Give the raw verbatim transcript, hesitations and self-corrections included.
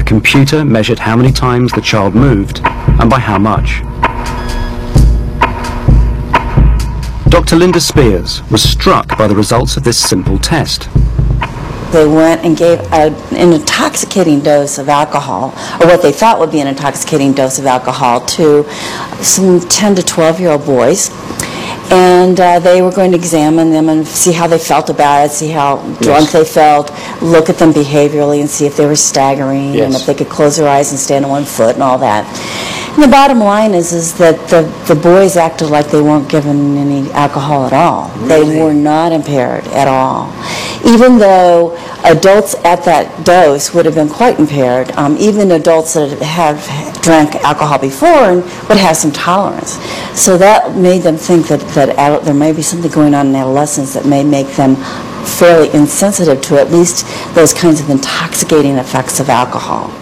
computer measured how many times the child moved and by how much. Doctor Linda Spears was struck by the results of this simple test. They went and gave a, an intoxicating dose of alcohol, or what they thought would be an intoxicating dose of alcohol, to some ten to twelve year old boys. And uh, they were going to examine them and see how they felt about it, see how drunk yes. they felt, look at them behaviorally and see if they were staggering yes. and if they could close their eyes and stand on one foot and all that. And the bottom line is, is that the, the boys acted like they weren't given any alcohol at all. Really? They were not impaired at all. Even though adults at that dose would have been quite impaired, um, even adults that have drank alcohol before would have some tolerance. So that made them think that, that adult, there may be something going on in adolescence that may make them fairly insensitive to at least those kinds of intoxicating effects of alcohol.